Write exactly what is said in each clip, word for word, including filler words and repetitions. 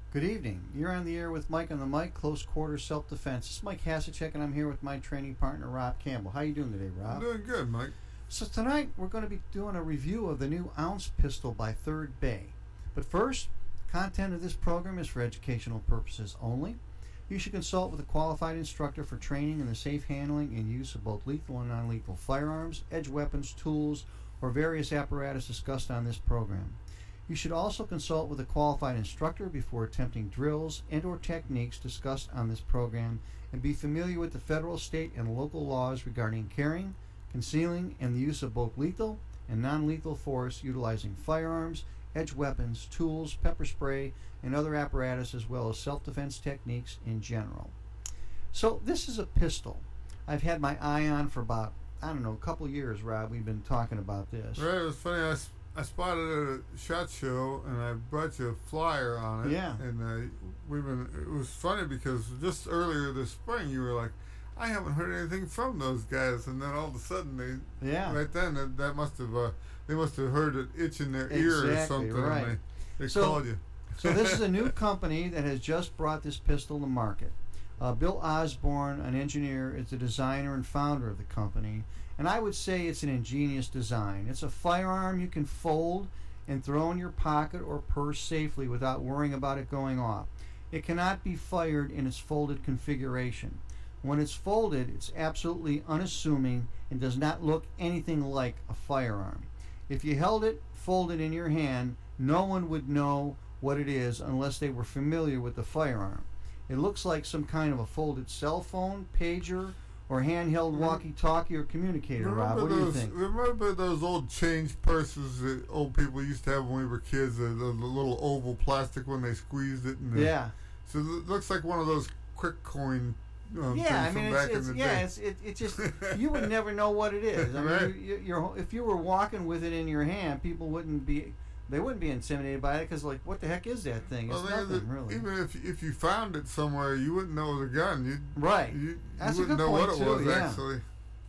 Good evening. You're on the air with Mike on the mic, close quarter self-defense. This is Mike Hasicek, and I'm here with my training partner, Rob Campbell. How you doing today, Rob? I'm doing good, Mike. So tonight we're going to be doing a review of the new Ounce pistol by Third Bay. But first, content of this program is for educational purposes only. You should consult with a qualified instructor for training in the safe handling and use of both lethal and non-lethal firearms, edge weapons, tools, or various apparatus discussed on this program. You should also consult with a qualified instructor before attempting drills and or techniques discussed on this program, and be familiar with the federal, state, and local laws regarding carrying, concealing, and the use of both lethal and non-lethal force utilizing firearms, edge weapons, tools, pepper spray, and other apparatus, as well as self-defense techniques in general. So this is a pistol I've had my eye on for about, I don't know, a couple years, Rob. We've been talking about this. Right, it was funny. I, I spotted it at a SHOT Show, and I brought you a flyer on it. Yeah. And uh, we've been. It was funny because just earlier this spring, you were like, "I haven't heard anything from those guys," and then all of a sudden, they. Yeah. Right then, that, that must have. Uh, they must have heard it itch in their ear or Exactly, something. right. And they, they So- called you. So this is a new company that has just brought this pistol to market. Uh, Bill Osborne, an engineer, is the designer and founder of the company, and I would say it's an ingenious design. It's a firearm you can fold and throw in your pocket or purse safely without worrying about it going off. It cannot be fired in its folded configuration. When it's folded, it's absolutely unassuming and does not look anything like a firearm. If you held it folded in your hand, no one would know what it is unless they were familiar with the firearm. It looks like some kind of a folded cell phone, pager, or handheld walkie-talkie or communicator, Rob. What those, do you think? Remember those old change purses that old people used to have when we were kids, the, the, the little oval plastic when they squeezed it? And the, Yeah. So it looks like one of those quick coin um, Yeah, I things mean, from it's, back it's in the yeah, day. it's it, it just you would never know what it is. I mean, Right. you, you, you're if you were walking with it in your hand, people wouldn't be they wouldn't be intimidated by it because like, what the heck is that thing? It's Well, nothing the- really. Even if if you found it somewhere, you wouldn't know it was a gun. You'd, Right. You, you That's a wouldn't good know point, what it too, was, yeah. actually.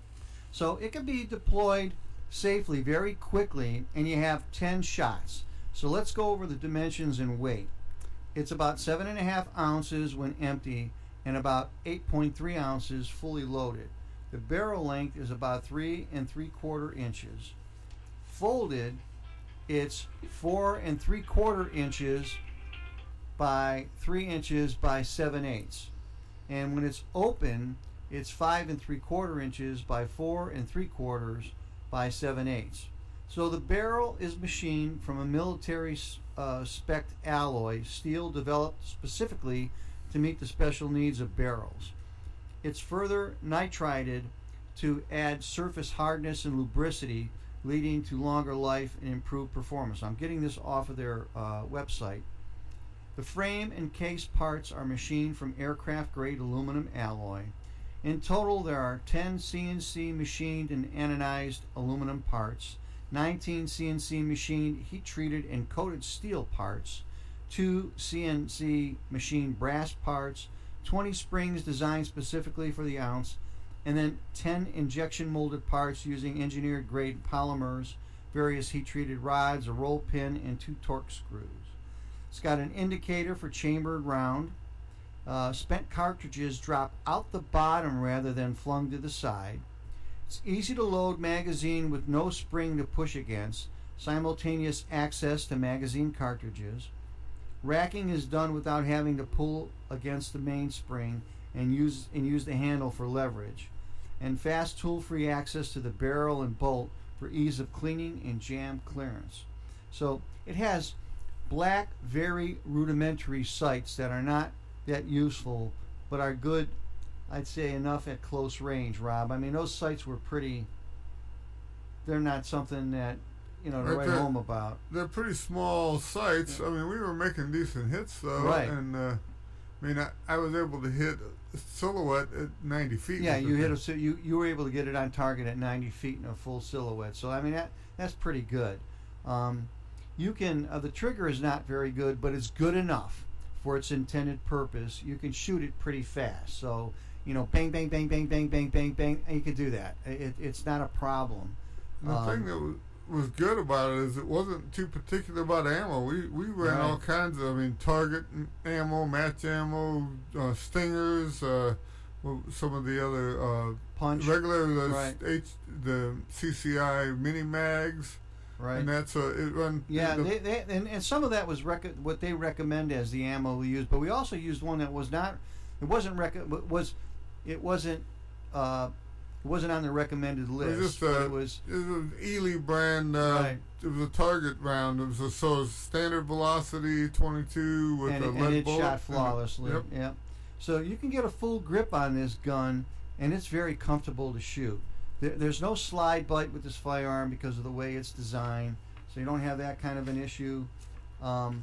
So it can be deployed safely, very quickly, and you have ten shots. So let's go over the dimensions and weight. It's about seven and a half ounces when empty, and about eight point three ounces fully loaded. The barrel length is about three and three quarter inches. Folded, it's four and three quarter inches by three inches by seven eighths. And when it's open, it's five and three quarter inches by four and three quarters by seven eighths. So the barrel is machined from a military uh, spec alloy steel developed specifically to meet the special needs of barrels. It's further nitrided to add surface hardness and lubricity, leading to longer life and improved performance. I'm getting this off of their uh, website. The frame and case parts are machined from aircraft-grade aluminum alloy. In total, there are ten C N C machined and anodized aluminum parts, nineteen C N C machined, heat-treated, and coated steel parts, two C N C machined brass parts, twenty springs designed specifically for the ounce, and then ten injection molded parts using engineered grade polymers, various heat-treated rods, a roll pin, and two torque screws. It's got an indicator for chambered round. Uh, spent cartridges drop out the bottom rather than flung to the side. It's easy to load magazine with no spring to push against. Simultaneous access to magazine cartridges. Racking is done without having to pull against the mainspring and use and use the handle for leverage. And fast tool-free access to the barrel and bolt for ease of cleaning and jam clearance. So it has black, very rudimentary sights that are not that useful, but are good, I'd say, enough at close range, Rob. I mean, those sights were pretty, they're not something that, you know, to Right, write they're- home about. They're pretty small sights. I mean, we were making decent hits, though. Right. And, uh, I mean, I, I was able to hit a silhouette at ninety feet. Yeah, with you the hit a, thing. so you you were able to get it on target at ninety feet in a full silhouette. So I mean that that's pretty good. Um, you can uh, the trigger is not very good, but it's good enough for its intended purpose. You can shoot it pretty fast. So you know, bang, bang, bang, bang, bang, bang, bang, bang. And you can do that. It, it's not a problem. And the Um, thing that was, was good about it is it wasn't too particular about ammo. We we ran Right. all kinds of, I mean, target ammo, match ammo, uh, stingers, uh, well, some of the other uh, Punch. regular the Right. H, the C C I mini mags, Right. and that's a it run. Yeah, the, they, they, and, and some of that was rec- what they recommend as the ammo we use, but we also used one that was not, it wasn't rec- was, it wasn't, uh, it wasn't on the recommended it list. was just but a, it was it was an Ely brand. Uh, Right. It was a target round. It was a so it was standard velocity twenty-two with and, a it- lead and it bullet. shot flawlessly. Yep. Yeah, so you can get a full grip on this gun, and it's very comfortable to shoot. There, there's no slide bite with this firearm because of the way it's designed, so you don't have that kind of an issue. Um,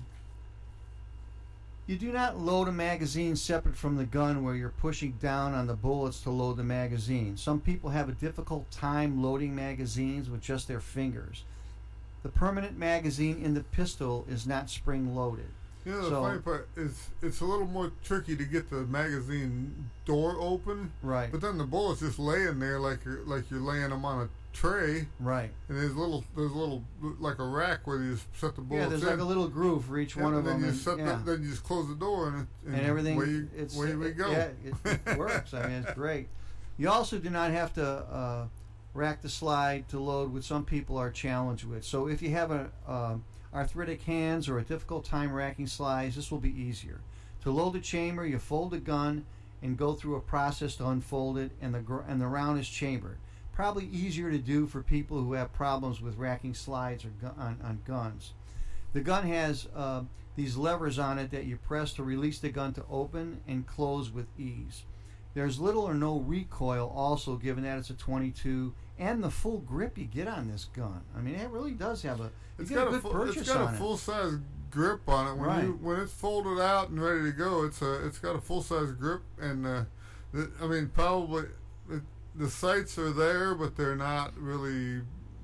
You do not load a magazine separate from the gun where you're pushing down on the bullets to load the magazine. Some people have a difficult time loading magazines with just their fingers. The permanent magazine in the pistol is not spring loaded. You know, the So- funny part is it's a little more tricky to get the magazine door open, Right, but then the bullet's just laying there like you're like you're laying them on a tray, right. and there's a little there's a little like a rack where you just set the bullets Yeah, there's in. like a little groove for each Yeah, one and of then them. You and, set yeah. the, then you just close the door and, it, and, and everything, Away, you, it's, away we go. Yeah, it, it works. I mean, it's great. You also do not have to uh, rack the slide to load, which some people are challenged with. So if you have a uh, arthritic hands or a difficult time racking slides, this will be easier. To load the chamber, you fold the gun and go through a process to unfold it, and the gr- and the round is chambered. Probably easier to do for people who have problems with racking slides or gu- on, on guns. The gun has uh, these levers on it that you press to release the gun to open and close with ease. There's little or no recoil also, given that it's a twenty-two, and the full grip you get on this gun. I mean, it really does have a, you It's get got a good full, purchase it's got on a it. full size grip on it when Right. you when it's folded out and ready to go. It's a it's got a full size grip, and uh, the, I mean probably it, the sights are there, but they're not really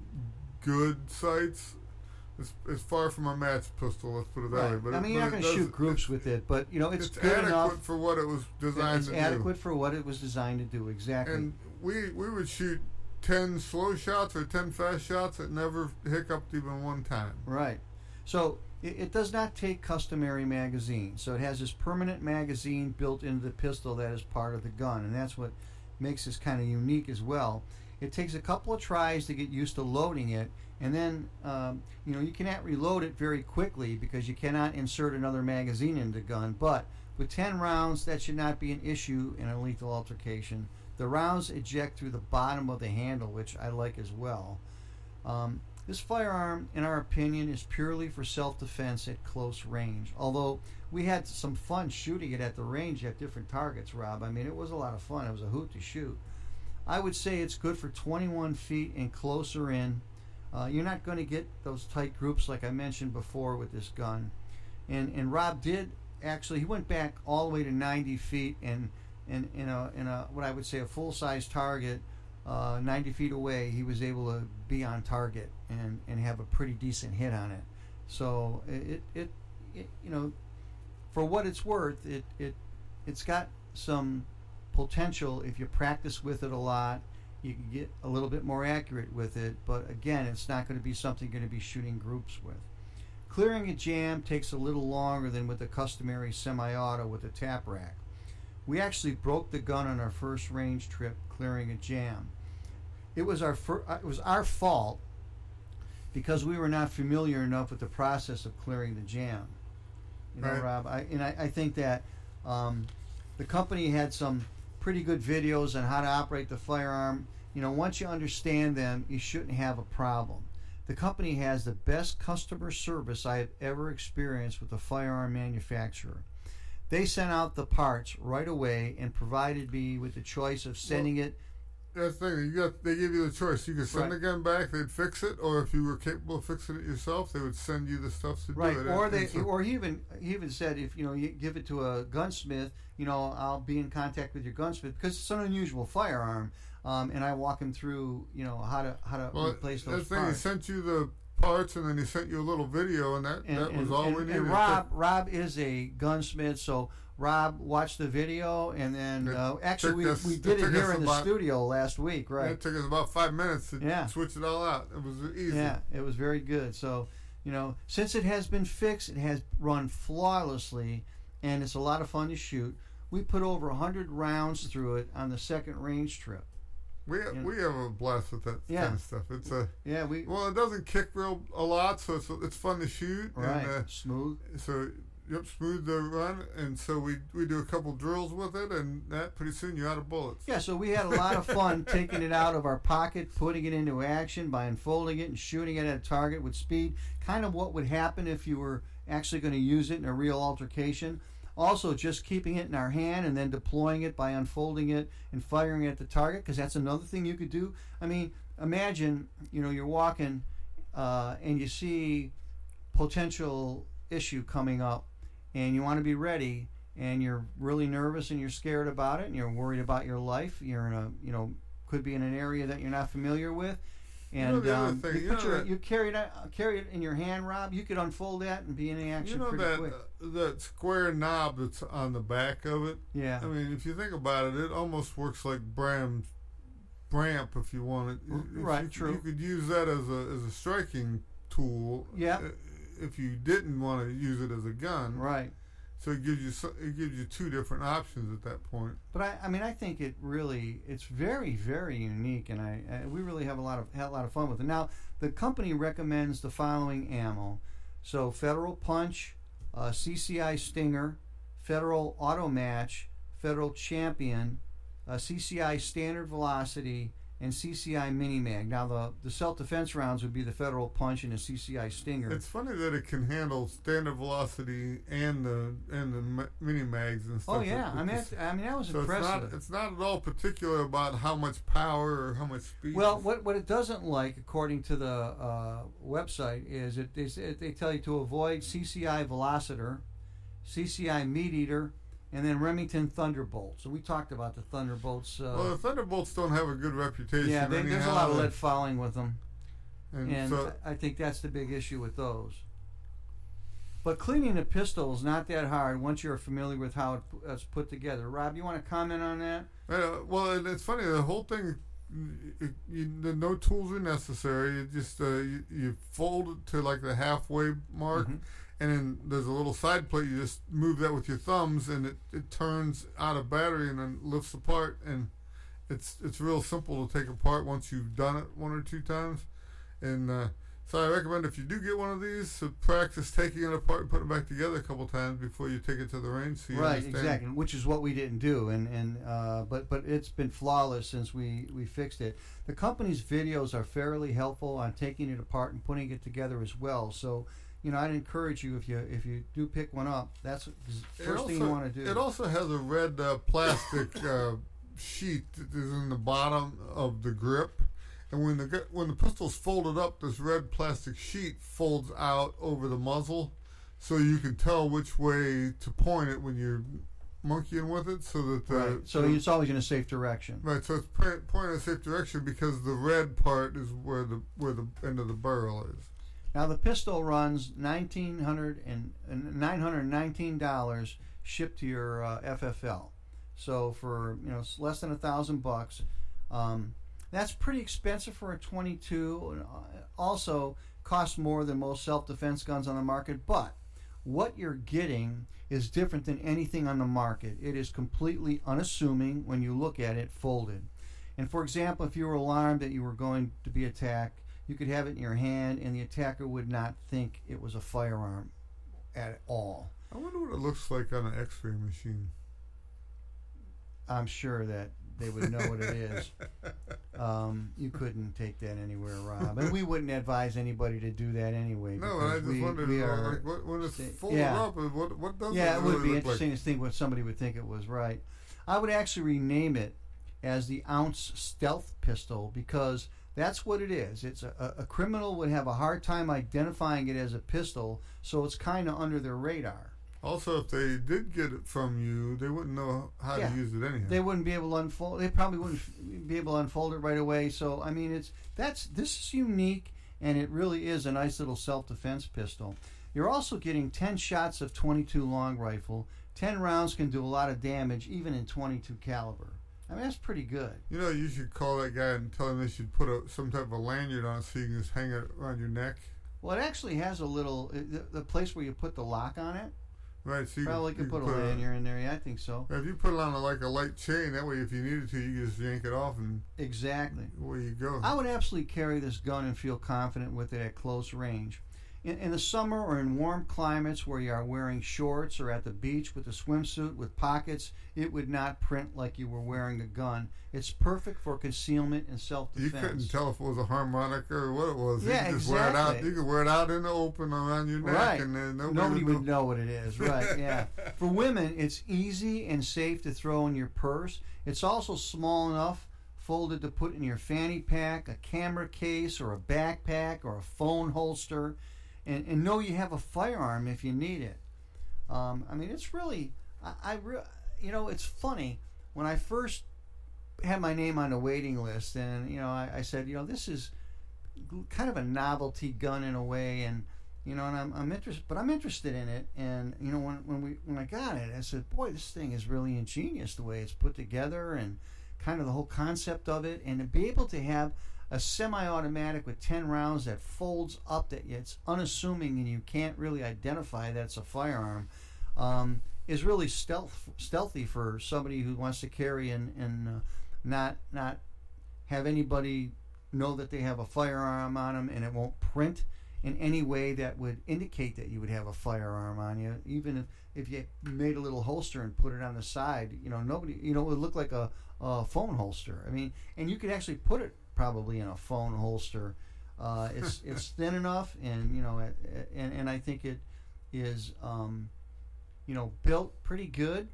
good sights. It's, it's far from a match pistol. Let's put it that Right. way. But I it- mean, you're but not going it to does- shoot groups it's, with it, but you know it's, it's good adequate enough. for what it was designed It's to adequate for what it was designed to do. Exactly. do. And we we would shoot ten slow shots or ten fast shots that never hiccuped even one time. Right. So it, it does not take customary magazines. So it has this permanent magazine built into the pistol that is part of the gun, and that's what makes this kind of unique as well. It takes a couple of tries to get used to loading it, and then um, you know you cannot reload it very quickly because you cannot insert another magazine into the gun. But with ten rounds, that should not be an issue in a lethal altercation. The rounds eject through the bottom of the handle, which I like as well. Um, this firearm, in our opinion, is purely for self-defense at close range. Although we had some fun shooting it at the range at different targets, Rob. I mean, it was a lot of fun. It was a hoot to shoot. I would say it's good for twenty-one feet and closer in. Uh, you're not going to get those tight groups like I mentioned before with this gun. And and Rob did actually, he went back all the way to ninety feet, and in in a in a what I would say a full-size target, uh, ninety feet away, he was able to be on target and, and have a pretty decent hit on it. So it, it it you know, for what it's worth, it it it's got some potential if you practice with it a lot. You can get a little bit more accurate with it, but again, it's not going to be something you're going to be shooting groups with. Clearing a jam takes a little longer than with the customary semi-auto with a tap rack. We actually broke the gun on our first range trip clearing a jam. It was our fir- it was our fault because we were not familiar enough with the process of clearing the jam. You know, Right. Rob, I, and I, I think that um, the company had some pretty good videos on how to operate the firearm. You know, once you understand them, you shouldn't have a problem. The company has the best customer service I have ever experienced with a firearm manufacturer. They sent out the parts right away and provided me with the choice of sending it. That's the thing. You got they give you the choice. You could send Right. the gun back, they'd fix it, or if you were capable of fixing it yourself, they would send you the stuff to Right, do it. or And- they, and so- or he even he even said if you know you give it to a gunsmith, you know I'll be in contact with your gunsmith because it's an unusual firearm, um, and I walk him through you know how to how to well, replace that's those the thing. They parts. sent you the parts, and then he sent you a little video, and that, And, that was and, all and, we needed. and Rob, Rob is a gunsmith, so Rob watched the video, and then It uh, actually we, us- we it did it took here us in the about- studio last week, Yeah, right? it took us about five minutes to Yeah. switch it all out. It was easy. Yeah, it was very good. So, you know, since it has been fixed, it has run flawlessly, and it's a lot of fun to shoot. We put over one hundred rounds through it on the second range trip. We You know. we have a blast with that Yeah. kind of stuff. It's a Yeah, we well, it doesn't kick real a lot, so it's it's fun to shoot. right And, uh, smooth. so yep, smooth the run, and so we we do a couple drills with it, and that pretty soon you're out of bullets. Yeah, so we had a lot of fun taking it out of our pocket, putting it into action by unfolding it and shooting it at a target with speed. Kind of what would happen if you were actually going to use it in a real altercation. Also, just keeping it in our hand and then deploying it by unfolding it and firing it at the target, because that's another thing you could do. I mean, imagine, you know, you're walking uh, and you see potential issue coming up, and you want to be ready, and you're really nervous and you're scared about it, and you're worried about your life. You're in a, you know, could be in an area that you're not familiar with. You know And the other um, thing, you, you put know your, that- you carry it, uh, carry it in your hand, Rob. You could unfold that and be in action You know pretty that quick. uh, that square knob that's on the back of it. Yeah. I mean, if you think about it, it almost works like Bram's Bramp, if you want it. R- If right, you, true. You could use that as a as a striking tool. Yeah. uh, If you didn't want to use it as a gun. Right. So it gives you so- it gives you two different options at that point. But I, I mean, I think it really, it's very, very unique, and I, I we really have a lot of had a lot of fun with it. Now, the company recommends the following ammo: so Federal Punch, uh, C C I Stinger, Federal Auto Match, Federal Champion, uh, C C I Standard Velocity, and C C I Mini Mag. Now, the the self-defense rounds would be the Federal Punch and the C C I Stinger. It's funny that it can handle standard velocity and the and the mi- mini mags and stuff. Oh yeah, with- I mean, with that's- I mean that was so impressive. it's not it's not at all particular about how much power or how much speed. Well, what what it doesn't like, according to the uh, website, is it they, say- they tell you to avoid C C I Velociter, C C I Meat Eater, and then Remington Thunderbolt. So we talked about the Thunderbolts. Uh, well, the Thunderbolts don't have a good reputation. yeah, they, there's a anyhow, lot of lead fouling with them, and, and so I I think that's the big issue with those. But cleaning a pistol is not that hard once you're familiar with how it- it's put together. Rob, you want to comment on that? uh, well, and it's funny. The whole thing, it, you, the no tools are necessary. You just uh, you, you fold it to like the halfway mark. Mhm. And then there's a little side plate. You just move that with your thumbs, and it, it turns out of battery and then lifts apart. And it's it's real simple to take apart once you've done it one or two times. And uh, so I recommend if you do get one of these, to practice taking it apart and putting it back together a couple times before you take it to the range. So you Right, understand. exactly, which is what we didn't do, and and uh, but but it's been flawless since we we fixed it. The company's videos are fairly helpful on taking it apart and putting it together as well. So, you know, I'd encourage you, if you if you do pick one up, that's the It first thing you also- want to do. It also has a red uh, plastic uh, sheet that is in the bottom of the grip. And when the gu- when the pistol's folded up, this red plastic sheet folds out over the muzzle, so you can tell which way to point it when you're monkeying with it. So that the, Right. So the- it's always in a safe direction. right. So it's point, pointing in a safe direction because the red part is where the where the end of the barrel is. Now the pistol runs nineteen hundred and nine hundred nineteen dollars shipped to your uh, F F L. So for you know it's less than a thousand bucks. Um, That's pretty expensive for a twenty-two. and, uh, Also costs more than most self-defense guns on the market, but what you're getting is different than anything on the market. It is completely unassuming when you look at it folded. And for example, if you were alarmed that you were going to be attacked, you could have it in your hand and the attacker would not think it was a firearm at all. I wonder what it looks like on an X-ray machine. I'm sure that they would know what it is. Um, you couldn't take that anywhere, Rob, and we wouldn't advise anybody to do that anyway. No, and I because just we, wondered, we uh, are, like, what, when it's say- folded yeah. up, uh, what what does yeah, it, it really would be look interesting like? to think what somebody would think it was, right? I would actually rename it as the Ounce Stealth Pistol because that's what it is. It's a, a, a criminal would have a hard time identifying it as a pistol, so it's kind of under their radar. Also, if they did get it from you, they wouldn't know how Yeah. to use it anyhow. They wouldn't be able to unfold. They probably wouldn't f- be able to unfold it right away. So I mean, it's that's this is unique, and it really is a nice little self-defense pistol. You're also getting ten shots of twenty-two long rifle. ten rounds can do a lot of damage, even in twenty-two caliber. I mean, that's pretty good. You know, you should call that guy and tell him they should put a, some type of lanyard on it so you can just hang it around your neck. Well, it actually has a little, the, the place where you put the lock on it. Right, so you Probably can, could you put a can lanyard in there. Yeah, I think so. If you put it on a, like a light chain, that way if you needed to, you can just yank it off and Exactly. away you go. I would absolutely carry this gun and feel confident with it at close range. In, in the summer or in warm climates where you are wearing shorts or at the beach with a swimsuit with pockets, it would not print like you were wearing a gun. It's perfect for concealment and self-defense. You couldn't tell if it was a harmonica or what it was. Yeah, you could just exactly. wear it out. You could wear it out in the open around your neck, Right. and then nobody, Nobody would would know what it is. Right, yeah. For women, it's easy and safe to throw in your purse. It's also small enough, folded to put in your fanny pack, a camera case, or a backpack, or a phone holster, and, and know you have a firearm if you need it. Um, I mean, it's really, I, I re- you know, it's funny. When I first had my name on the waiting list, and, you know, I, I said, you know, this is kind of a novelty gun in a way, and, you know, and I'm, I'm interested, but I'm interested in it. And, you know, when, when we when I got it, I said, boy, this thing is really ingenious the way it's put together and kind of the whole concept of it. And to be able to have a semi-automatic with ten rounds that folds up, that it's unassuming and you can't really identify that's a firearm, um, is really stealth, stealthy for somebody who wants to carry and, and uh, not not have anybody know that they have a firearm on them, and it won't print in any way that would indicate that you would have a firearm on you. Even if, if you made a little holster and put it on the side, you know, nobody, you know, it would look like a, a phone holster. I mean, and you could actually put it probably in a phone holster. Uh, it's it's thin enough, and you know, and and I think it is, um, you know, built pretty good.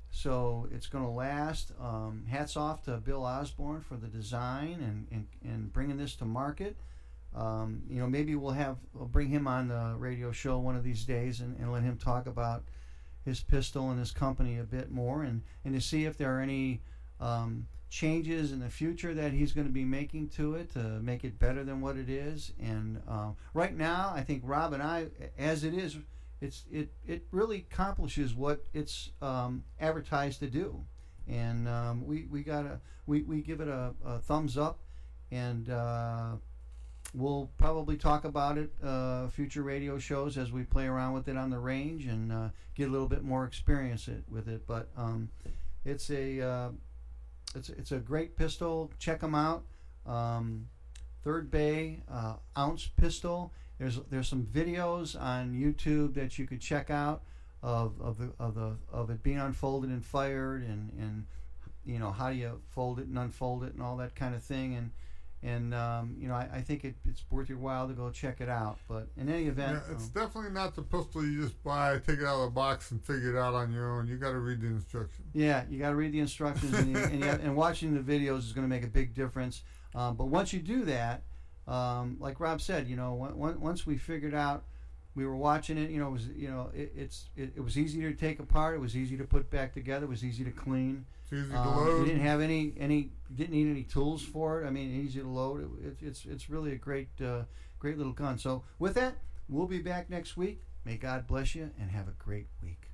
So it's going to last. Um, hats off to Bill Osborne for the design and, and, and bringing this to market. Um, you know, maybe we'll have we'll bring him on the radio show one of these days and, and let him talk about his pistol and his company a bit more, and, and to see if there are any um, changes in the future that he's going to be making to it to make it better than what it is. And um, right now, I think Rob and I, as it is, It's it, it really accomplishes what it's um, advertised to do, and um, we we got a we, we give it a, a thumbs up, and uh, we'll probably talk about it uh, future radio shows as we play around with it on the range and uh, get a little bit more experience it, with it. But um, it's a uh, it's it's a great pistol. Check them out. Um, Third Bay uh, ounce pistol. There's there's some videos on YouTube that you could check out of of the of the of it being unfolded and fired, and, and you know, how do you fold it and unfold it and all that kind of thing, and and um, you know, I, I think it, it's worth your while to go check it out. But in any event, yeah, it's um, definitely not the pistol you just buy, take it out of the box, and figure it out on your own. You got to read the instructions. Yeah, you got to read the instructions, and, you, and, you have, and watching the videos is going to make a big difference. Um, but once you do that, Um, like Rob said, you know, one, once we figured out, we were watching it, you know, it was, you know, it, it's, it, it was easy to take apart. It was easy to put back together. It was easy to clean. It's easy to Um, load. you didn't have any, any, didn't need any tools for it. I mean, easy to load. It, it, it's, it's really a great, uh, great little gun. So with that, we'll be back next week. May God bless you and have a great week.